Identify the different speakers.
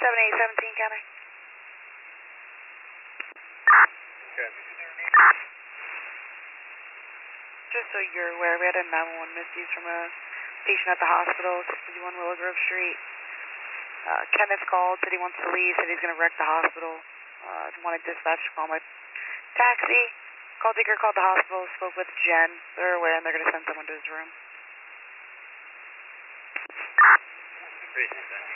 Speaker 1: 7817 counter.
Speaker 2: Okay.
Speaker 1: Just so you're aware, we had a 911 misuse from a patient at the hospital, 61 Willow Grove Street. Kenneth called, said he wants to leave, said he's going to wreck the hospital. Wanted dispatch to call my taxi. Call taker called the hospital, spoke with Jen. They're aware and they're going to send someone to his room.
Speaker 2: Reason,